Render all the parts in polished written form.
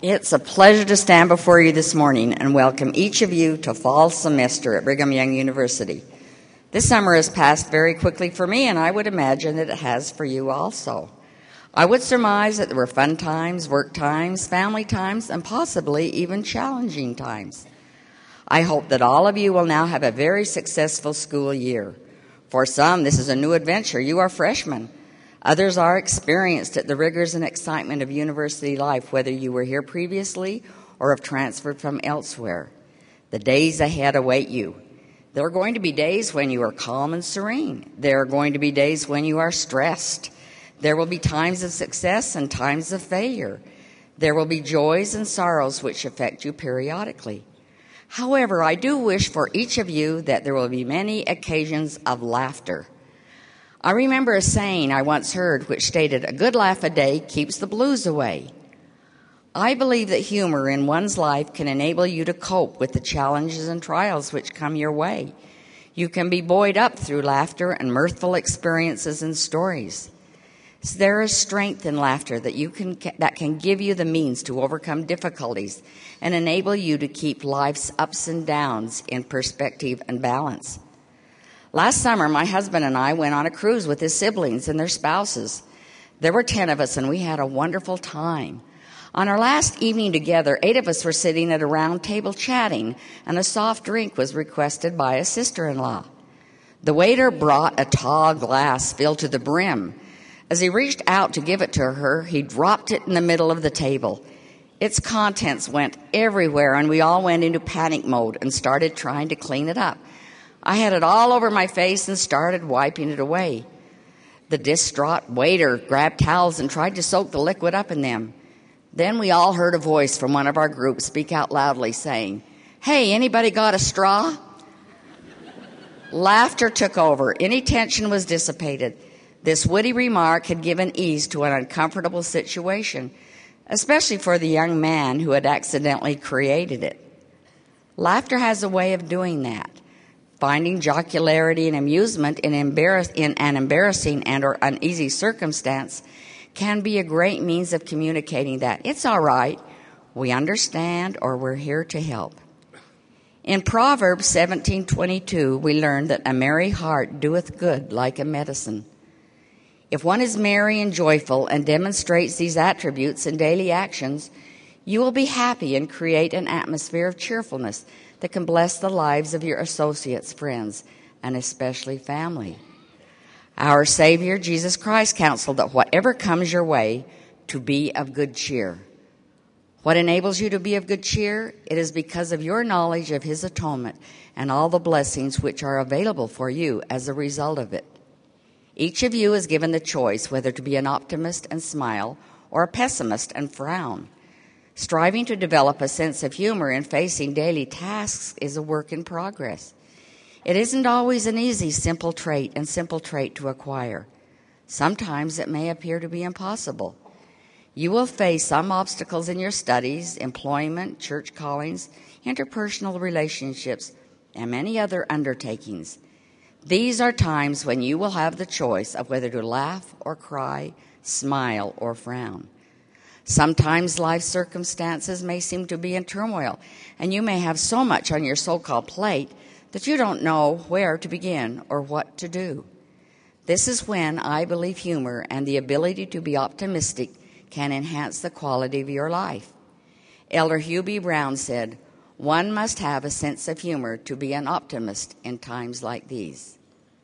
It's a pleasure to stand before you this morning and welcome each of you to fall semester at Brigham Young University. This summer has passed very quickly for me, and I would imagine that it has for you also. I would surmise that there were fun times, work times, family times, and possibly even challenging times. I hope that all of you will now have a very successful school year. For some, this is a new adventure. You are freshmen. Others are experienced at the rigors and excitement of university life, whether you were here previously or have transferred from elsewhere. The days ahead await you. There are going to be days when you are calm and serene. There are going to be days when you are stressed. There will be times of success and times of failure. There will be joys and sorrows which affect you periodically. However, I do wish for each of you that there will be many occasions of laughter. I remember a saying I once heard which stated, "A good laugh a day keeps the blues away." I believe that humor in one's life can enable you to cope with the challenges and trials which come your way. You can be buoyed up through laughter and mirthful experiences and stories. There is strength in laughter that can give you the means to overcome difficulties and enable you to keep life's ups and downs in perspective and balance. Last summer, my husband and I went on a cruise with his siblings and their spouses. There were 10 of us, and we had a wonderful time. On our last evening together, 8 of us were sitting at a round table chatting, and a soft drink was requested by a sister-in-law. The waiter brought a tall glass filled to the brim. As he reached out to give it to her, he dropped it in the middle of the table. Its contents went everywhere, and we all went into panic mode and started trying to clean it up. I had it all over my face and started wiping it away. The distraught waiter grabbed towels and tried to soak the liquid up in them. Then we all heard a voice from one of our group speak out loudly saying, "Hey, anybody got a straw?" Laughter took over. Any tension was dissipated. This witty remark had given ease to an uncomfortable situation, especially for the young man who had accidentally created it. Laughter has a way of doing that. Finding jocularity and amusement in an embarrassing and or uneasy circumstance can be a great means of communicating that it's all right, we understand, or we're here to help. In Proverbs 17:22, we learn that a merry heart doeth good like a medicine. If one is merry and joyful and demonstrates these attributes in daily actions, you will be happy and create an atmosphere of cheerfulness that can bless the lives of your associates, friends, and especially family. Our Savior, Jesus Christ, counseled that whatever comes your way, to be of good cheer. What enables you to be of good cheer? It is because of your knowledge of His atonement and all the blessings which are available for you as a result of it. Each of you is given the choice whether to be an optimist and smile or a pessimist and frown. Striving to develop a sense of humor in facing daily tasks is a work in progress. It isn't always an easy, simple trait to acquire. Sometimes it may appear to be impossible. You will face some obstacles in your studies, employment, church callings, interpersonal relationships, and many other undertakings. These are times when you will have the choice of whether to laugh or cry, smile or frown. Sometimes life circumstances may seem to be in turmoil, and you may have so much on your so-called plate that you don't know where to begin or what to do. This is when I believe humor and the ability to be optimistic can enhance the quality of your life. Elder Hugh B. Brown said, "One must have a sense of humor to be an optimist in times like these."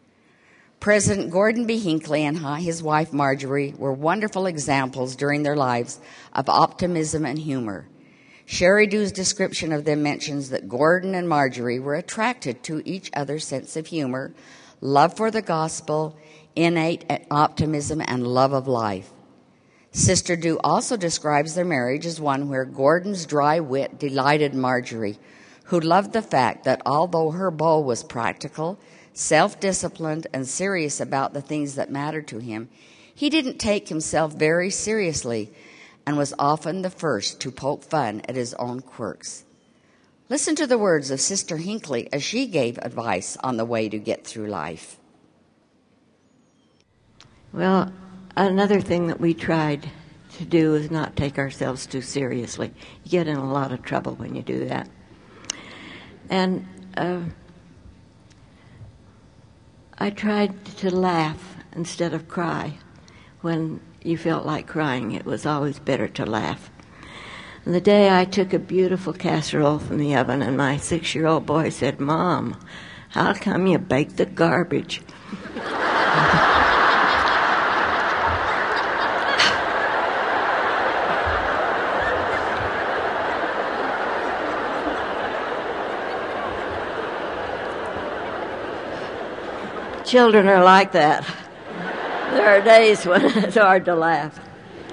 President Gordon B. Hinckley and his wife Marjorie were wonderful examples during their lives of optimism and humor. Sherry Dew's description of them mentions that Gordon and Marjorie were attracted to each other's sense of humor, love for the gospel, innate optimism, and love of life. Sister Dew also describes their marriage as one where Gordon's dry wit delighted Marjorie, who loved the fact that although her beau was practical, self-disciplined, and serious about the things that mattered to him, he didn't take himself very seriously and was often the first to poke fun at his own quirks. Listen to the words of Sister Hinckley as she gave advice on the way to get through life. Well, another thing that we tried to do is not take ourselves too seriously. You get in a lot of trouble when you do that. And I tried to laugh instead of cry. When you felt like crying, it was always better to laugh. And the day I took a beautiful casserole from the oven, and my 6-year-old boy said, "Mom, how come you bake the garbage?" Children are like that. There are days when it's hard to laugh.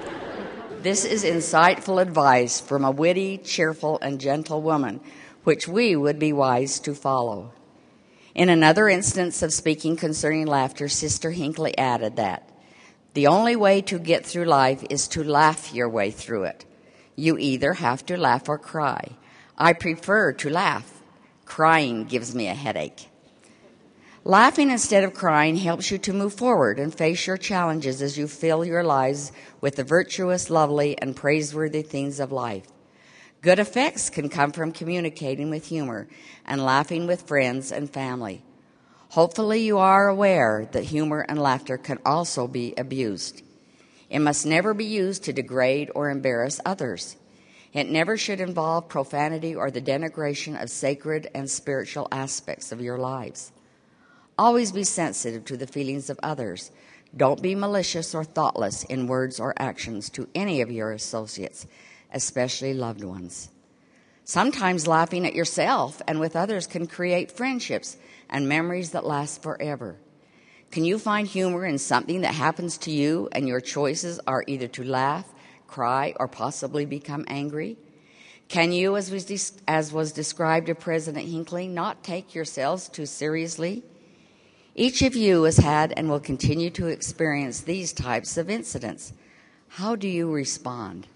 This is insightful advice from a witty, cheerful, and gentle woman, which we would be wise to follow. In another instance of speaking concerning laughter, Sister Hinckley added that the only way to get through life is to laugh your way through it. You either have to laugh or cry. I prefer to laugh. Crying gives me a headache. Laughing instead of crying helps you to move forward and face your challenges as you fill your lives with the virtuous, lovely, and praiseworthy things of life. Good effects can come from communicating with humor and laughing with friends and family. Hopefully you are aware that humor and laughter can also be abused. It must never be used to degrade or embarrass others. It never should involve profanity or the denigration of sacred and spiritual aspects of your lives. Always be sensitive to the feelings of others. Don't be malicious or thoughtless in words or actions to any of your associates, especially loved ones. Sometimes laughing at yourself and with others can create friendships and memories that last forever. Can you find humor in something that happens to you and your choices are either to laugh, cry, or possibly become angry? Can you, as was described of President Hinckley, not take yourselves too seriously? Each of you has had and will continue to experience these types of incidents. How do you respond?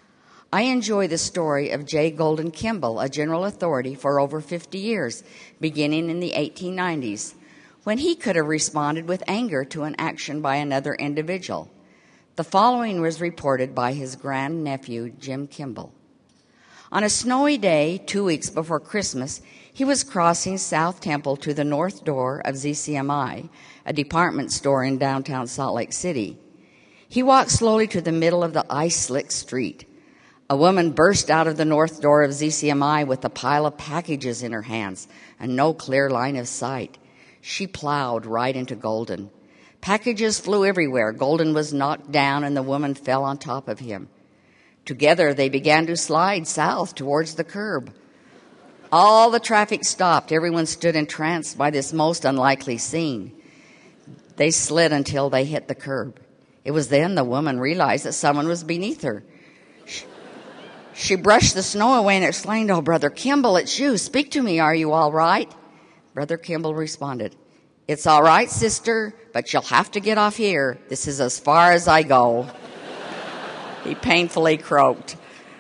I enjoy the story of J. Golden Kimball, a general authority for over 50 years, beginning in the 1890s, when he could have responded with anger to an action by another individual. The following was reported by his grandnephew, Jim Kimball. On a snowy day, 2 weeks before Christmas, he was crossing South Temple to the north door of ZCMI, a department store in downtown Salt Lake City. He walked slowly to the middle of the ice-slick street. A woman burst out of the north door of ZCMI with a pile of packages in her hands and no clear line of sight. She plowed right into Golden. Packages flew everywhere. Golden was knocked down and the woman fell on top of him. Together, they began to slide south towards the curb. All the traffic stopped. Everyone stood entranced by this most unlikely scene. They slid until they hit the curb. It was then the woman realized that someone was beneath her. She brushed the snow away and exclaimed, "Oh, Brother Kimball, it's you. Speak to me. Are you all right?" Brother Kimball responded, "It's all right, sister, but you'll have to get off here. This is as far as I go." He painfully croaked.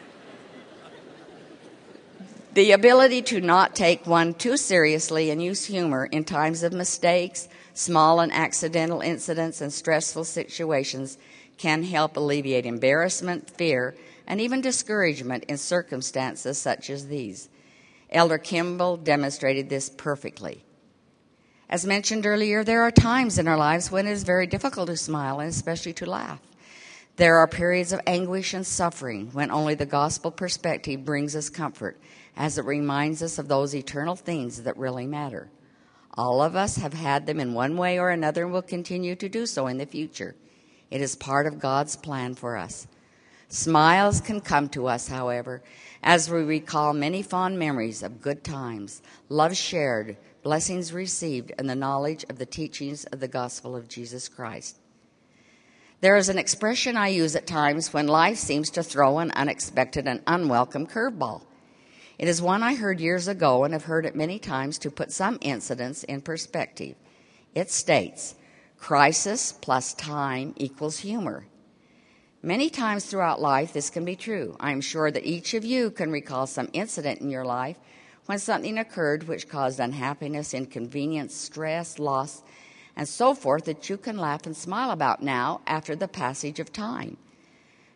The ability to not take one too seriously and use humor in times of mistakes, small and accidental incidents, and stressful situations can help alleviate embarrassment, fear, and even discouragement in circumstances such as these. Elder Kimball demonstrated this perfectly. As mentioned earlier, there are times in our lives when it is very difficult to smile and especially to laugh. There are periods of anguish and suffering when only the gospel perspective brings us comfort, as it reminds us of those eternal things that really matter. All of us have had them in one way or another and will continue to do so in the future. It is part of God's plan for us. Smiles can come to us, however, as we recall many fond memories of good times, love shared, blessings received, and the knowledge of the teachings of the gospel of Jesus Christ. There is an expression I use at times when life seems to throw an unexpected and unwelcome curveball. It is one I heard years ago and have heard it many times to put some incidents in perspective. It states, crisis plus time equals humor. Many times throughout life, this can be true. I am sure that each of you can recall some incident in your life when something occurred which caused unhappiness, inconvenience, stress, loss, and so forth that you can laugh and smile about now after the passage of time.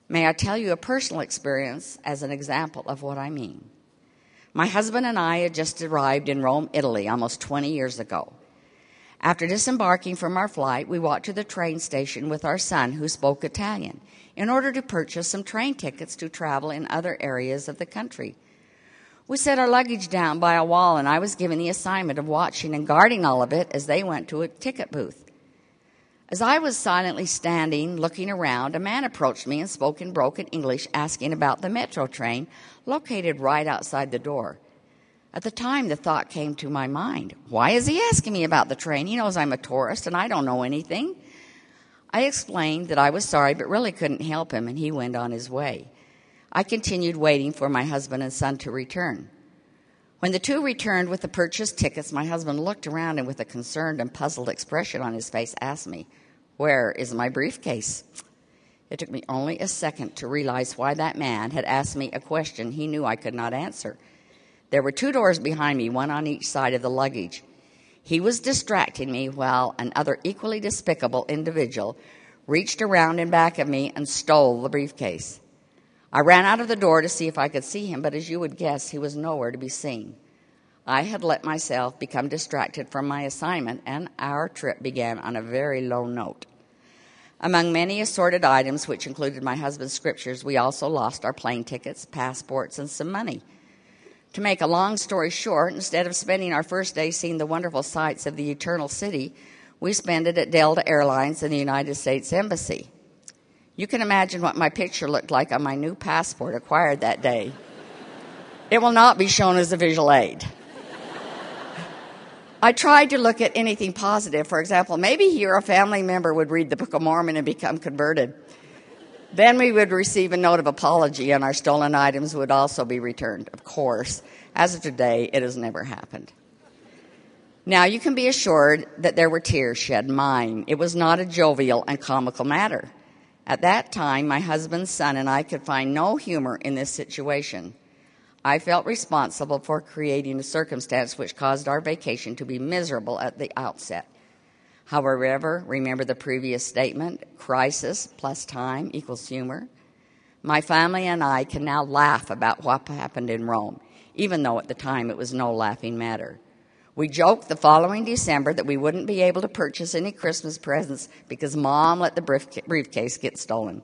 May I tell you a personal experience as an example of what I mean? My husband and I had just arrived in Rome, Italy, almost 20 years ago. After disembarking from our flight, we walked to the train station with our son, who spoke Italian, in order to purchase some train tickets to travel in other areas of the country. We set our luggage down by a wall, and I was given the assignment of watching and guarding all of it as they went to a ticket booth. As I was silently standing, looking around, a man approached me and spoke in broken English, asking about the metro train located right outside the door. At the time, the thought came to my mind, why is he asking me about the train? He knows I'm a tourist and I don't know anything. I explained that I was sorry but really couldn't help him, and he went on his way. I continued waiting for my husband and son to return. When the two returned with the purchased tickets, my husband looked around and with a concerned and puzzled expression on his face asked me, "Where is my briefcase?" It took me only a second to realize why that man had asked me a question he knew I could not answer. There were two doors behind me, one on each side of the luggage. He was distracting me while another equally despicable individual reached around in back of me and stole the briefcase. I ran out of the door to see if I could see him, but as you would guess, he was nowhere to be seen. I had let myself become distracted from my assignment, and our trip began on a very low note. Among many assorted items, which included my husband's scriptures, we also lost our plane tickets, passports, and some money. To make a long story short, instead of spending our first day seeing the wonderful sights of the Eternal City, we spent it at Delta Airlines and the United States Embassy. You can imagine what my picture looked like on my new passport acquired that day. It will not be shown as a visual aid. I tried to look at anything positive. For example, maybe he or a family member would read the Book of Mormon and become converted. Then we would receive a note of apology, and our stolen items would also be returned. Of course, as of today, it has never happened. Now, you can be assured that there were tears shed. Mine. It was not a jovial and comical matter. At that time, my husband's son and I could find no humor in this situation. I felt responsible for creating a circumstance which caused our vacation to be miserable at the outset. However, remember the previous statement, crisis plus time equals humor. My family and I can now laugh about what happened in Rome, even though at the time it was no laughing matter. We joked the following December that we wouldn't be able to purchase any Christmas presents because Mom let the briefcase get stolen.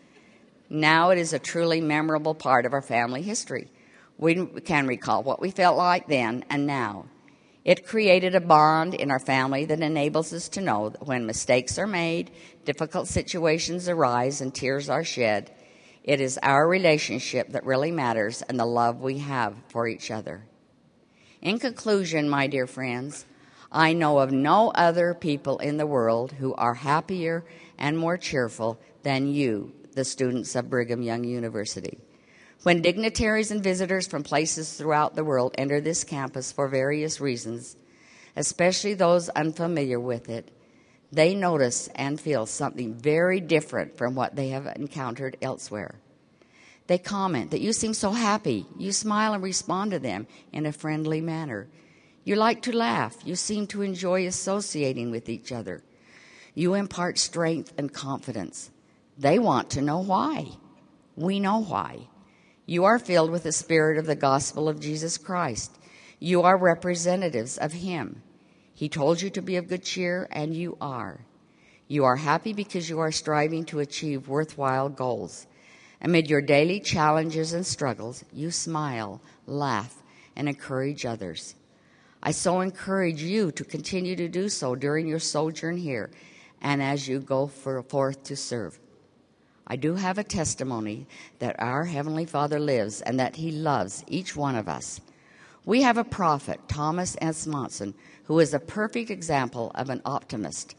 Now it is a truly memorable part of our family history. We can recall what we felt like then and now. It created a bond in our family that enables us to know that when mistakes are made, difficult situations arise, and tears are shed, it is our relationship that really matters and the love we have for each other. In conclusion, my dear friends, I know of no other people in the world who are happier and more cheerful than you, the students of Brigham Young University. When dignitaries and visitors from places throughout the world enter this campus for various reasons, especially those unfamiliar with it, they notice and feel something very different from what they have encountered elsewhere. They comment that you seem so happy. You smile and respond to them in a friendly manner. You like to laugh. You seem to enjoy associating with each other. You impart strength and confidence. They want to know why. We know why. You are filled with the spirit of the gospel of Jesus Christ. You are representatives of Him. He told you to be of good cheer, and you are. You are happy because you are striving to achieve worthwhile goals. Amid your daily challenges and struggles, you smile, laugh, and encourage others. I so encourage you to continue to do so during your sojourn here and as you go forth to serve. I do have a testimony that our Heavenly Father lives and that He loves each one of us. We have a prophet, Thomas S. Monson, who is a perfect example of an optimistic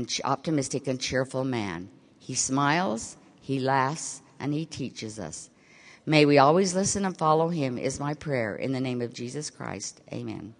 and cheerful man. He smiles, he laughs, and he teaches us. May we always listen and follow him is my prayer in the name of Jesus Christ. Amen.